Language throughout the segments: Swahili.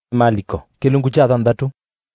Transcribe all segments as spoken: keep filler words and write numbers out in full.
Maliko kilungu cha thanthatu.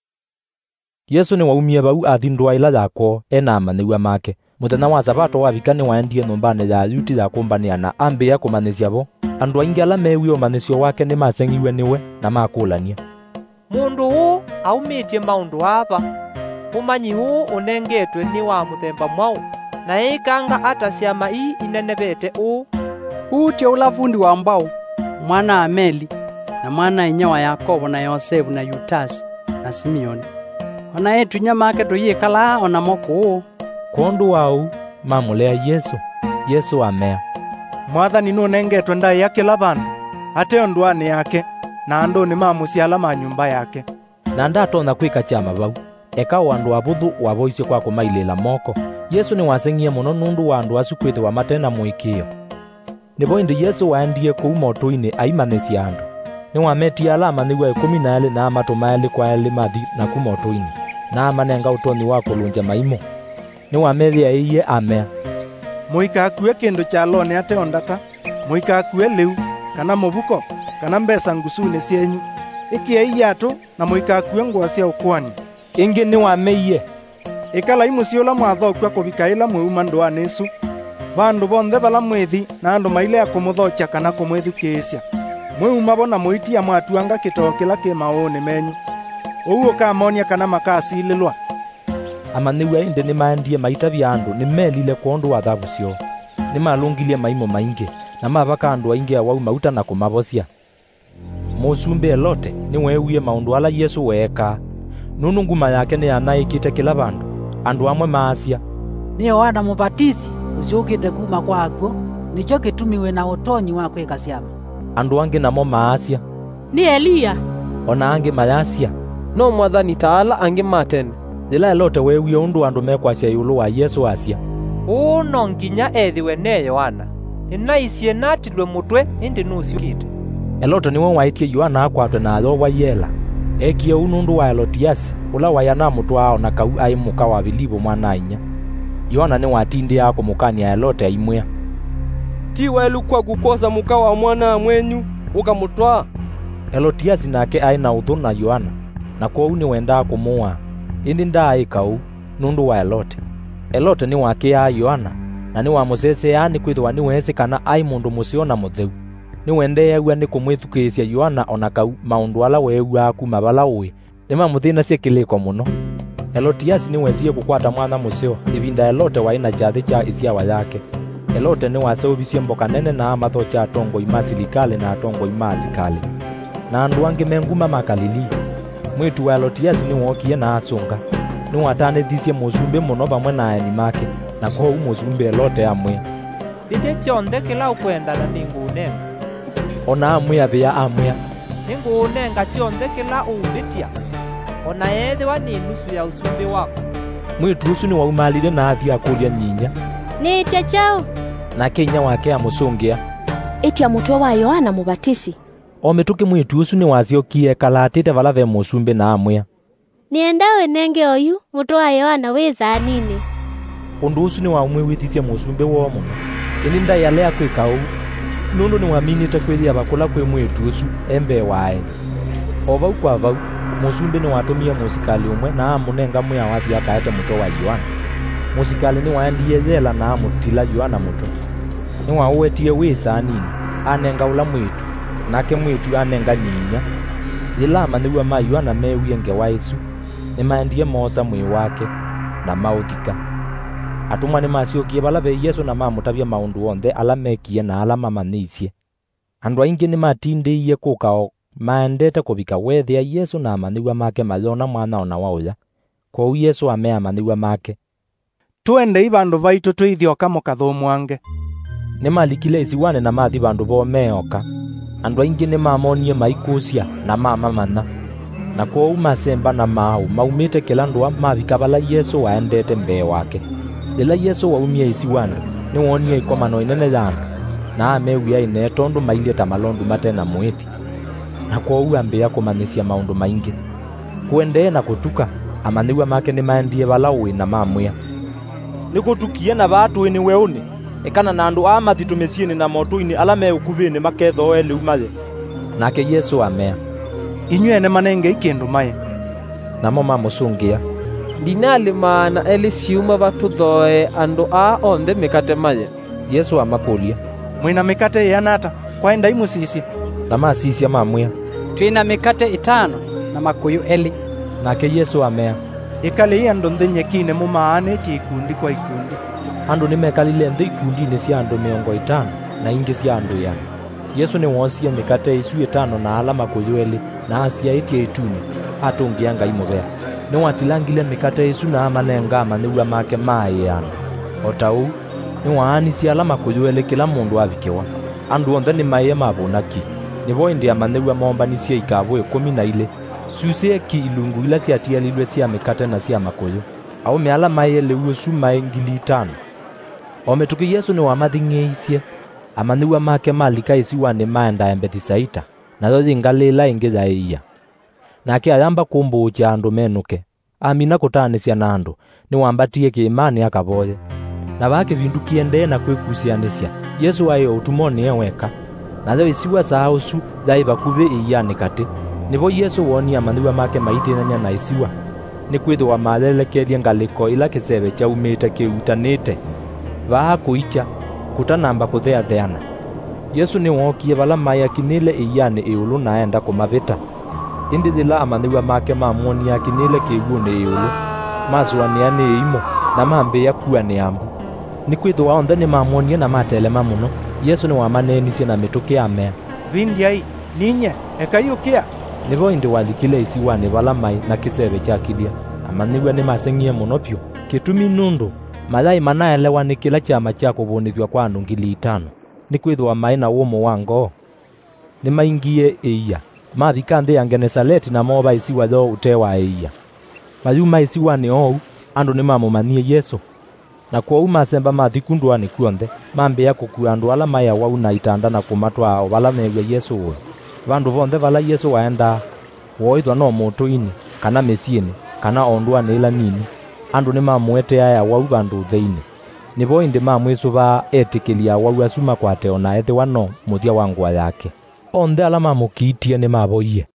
Yesu ni waumie bau athindwa ila yakwo ena maniwa make. Muthenya wa sabato wavikani waendie numbani ya yuti ya kumbania na ambia kumanisia bo. Andu aingi ala mewi umanisio wake ni masengiwe niwe na makulania. Mundu huu aumitie maundu hapa. Umanyi huu unengetwe ni wa muthemba mwau. Na ikanga ata siama hii inenebete huu. Huu tio ula fundi wa mbao, mwana Ameli, na mwana inya wa Yakobo na Yosefu na Yutasi na Simeoni. Ona etu nyamake tuyikala ona moko. Kondu wau mamulea Yesu. Yesu amea. Mwathani nunengetwe ndai ya kila bandu, ate ndwani yake, na andu ni mamusiala ma nyumba yake. Na ndatona kwika chama bau. Eka wandu abuthu waboisie kwa kumailila moko. Yesu ni wasengie muno nundu wandu asukwite wa matena muikio. Nibo indi Yesu waendie kuu moto-ini aimanesia andu. Ni wametia alama niwa ikumi na ele na amatuma ele kwa ele mathi na ku moto-ini. Na amanenga utoni wa kulunja maimo. Ni wamethia iye amea. Muika akue kindu cha lone ate ondata. Muika akue liu, kana mubuko, kana mbesa ngusuni sienyu. Iki iye atu na muika akue nguo cia ukwani. Ingi ni wameiye. Ikala imusiola mwathokwa kubikaila mweuma ndwani isu. Vandu bonthe bala mwithi na andu maile ya kumuthocha kana kumwithukisya. Mweuma bona muitia mwatuanga kitokela ki maoni menyu. Uwo kamonia kana makasililwa. Amaniwa inde ni maendie maita bya andu ni melile kondu wa thabu cio. Ni malungilie maimo maingi na mabaka andu aingi awau mauta na kumabosia. Musumbe elote ni wewie maundu ala Yesu weka. Nunu nguma yake ni anaikite kila bandu. Andu amwe maasia. Ni Yohana Mubatizi usiukite kuma kwako, nicho kitumiwe na utonyi wako ikasiama. Andu angi namo maasia. Ni Elia. Ona angi mayasia. No Mwathani taala angi matene. Ila elote wewie undu andu mekwasya yulu wa Yesu asia. Uno nginya ethiwe ne Yohana. Inaisie natilwe mutwe indi nusiukite. Elote niwe waitie Yohana akwatwe na ayo wa yela. Ekie unundu wa Elotiasi ula wayana mutwao na kau aimuka wa bilivo mwana inya. Yohana ni watindi yako mukania elote aimwea. Ti welu kwa kukosa muka wa mwana mwenyu ukamutwa. Elotiasi nake aina uthu na Yohana na kwa uni wenda kumua. Indi ndai kau nundu wa elote. Elote ni wake ya Yohana na ni wa musese yani kwithwa ni wese kana ai mundu musiona mutheu. Ni wende yewa ni kumwithukisya Yohana ona kau maundu ala wewa kuma bala uwi. Ni mamuthina cia kiliko muno. Elotiasi ni wesie kukwata mwana museo ivinda elote waina chathi cha isiawa yake. Elote ni waseubisye mboka nene na amatho cha tongo imasilikale na tongo imazikale. Na andu angi menguma makalili. Mwitu wa Elotiasi ni wokie na asunga. Ni watanithisye musumbe muno pamwe na eni make na kwa u musumbe elote amwe. Ite chonde kila ukwendana ningunenga. Ona amwe abia amwe. Ningunenga chonde kila ubitia. Ona ethe wa ni nusu ya usumbe wako. Mwitu usu ni waumalile na athia kulia nyinya. Ni itia chao. Na kenya wake amusungia. Itia mutwe wa Yohana Mubatizi. O mituki mwitu usu ni waziokie kalatite vala ve musumbe na amwe. Niendawe nenge oyu mutwe wa Yohana weza nini. Undu usu ni wa umwe withisye musumbe wo muno. Ini ndai ale akwika u. Nundu ni waminite kwithia bakula kwe mwitu usu embe wae. O vau kwa vau musumbe ni watumia musikali umwe na amunenga muya wathi akaete mutwe wa Yohana. Musikali ni waendie yela na amutila Yohana mutwe. Ni wauetie wisa nini anenga ula mwitu nake mwitu anenga nyinya. Ilama niwa ma Yohana mewie nge wa Yesu ni maendie mosa mwi wake na mauthika. Atumwa ni masiokie bala be Yesu na mamutabia maundu onthe ala mekie na ala mamanisye. Andu aingi ni matindiie kukao maendete kubika wethia Yesu na amaniwa make mayona mwana ona wauya. Kwa u Yesu amea amaniwa make. Tuende ibandu baitu tuithioka mukathumwange. Ni malikile isiwane na mathi bandu bo meoka. Andu aingi ni mamonie maikusia na mamamana. Na kwa u masemba na mau maumite kila ndwa mavika bala Yesu waendete mbe wake. Ila Yesu waumie isiwane ni wonie ikomano inene yandu. Na amewia ine tondu maile tamalondu matena mwithi. Na kwa u ambia kumanisya maundu maingi. Kuendee na kutuka amaniwa make ni maendie bala uwi na mamwia. Ni kutukie na batu ini weuni. Ekana na andu amathi tumesieni na moto ini ala me ukuvini maketho ele umaye. Nake Yesu amea. inyuene manenge ikindu mai. Namo mamusungia, ndinali maana eli ciuma batuthoe andu a onthe mikate maye. Yesu amakuria, Mwina mikate ianata kwa enda imusisi. na masisia mamwia. twina mikate itano na makuyu eli. Nake Yesu amea, Ikale ia andu nthenyekine mumaanĩtie ikundi kwa ikundi. andu nimekalile nthi ikundi-ini cia andu miongo itano na ingi cia andu ya. Yesu ni wosie mikate isu itano na ala makuyu eli na asiaitie ituni atungia Ngai mubea. Ni watilangile mikate isu na amanenga amanigua make maiyana. Otau ni waanisia ala makuyu eli kila mundu avikiwa. Andu onthe ni maiye mabunaki. Nivo indi amanigua mombanisie ikabu ikumi na ile. Susie ki ilungu ila ciatialilwe cia mikate na cia makuyu. Au meala maiye liuo su mai ngili itano. Ometuki Yesu ni wamathing'eisie. Amanigua make malika isiwa ni maenda ya Bethisaita, nazo zingalila ingi ya iya. Nake ayamba kumbucha andu menuke. Amina kutaanisia na andu, ni wambatie kiimani akavoye. Na bake vindu kiendee na kwikusianisya. Yesu ayo utumoni eweka. Nazo isiwa sao su dhaiva kuve iyani kati. Nivo Yesu woni amanigua make maithinania na isiwa. Ni kwithwa malelekerie ngaliko ila kiseve cha umite kiutanite. Vaha kuicha kutanamba kuthea theana. Yesu ni wokie vala maya kinile iyani iulu naenda kumavita. Indi zila amanigua make mamuonia kinile kiuguni iulu. Masuaniani imo na mambia kuwa ni ambu. Ni kwithwa onthe ni mamuonia na matelema muno. Yesu ni wamanenisie na mituki amea. Vindiai, ninye, ekayukia. Nivo indi walikile isiwani vala mai na kiseve cha kilia. Amanigua ni masengie muno pyu. Kitumi nundu mathai manaelewa ni kila chama cha kuvunithwa kwa andu ngili itano. Ni kwithwa mai na umo wango. Ni maingie iya. Mathika nthi ya Genesaleti na moba isiwa tho utewa iya. Mayuma isiwa ni ou, andu ni mamumanie Yesu. Na kwa uma semba mathikundwa ni kuonthe, mambia kukua andu ala maya wau na itanda na kumatwa ao vala mewe Yesu uwe. Vandu vonthe vala Yesu waenda, woithwa no mutu-ini, kana mesieni, kana ondwa ni ila nini. Andu ni mamwete aya wau vandu theini. Nivo indi mamwisuva etikilia wau asuma kwate ona ethi wano muthia wa ngwa yake. Onthe ala mamukiitie ni mavoie.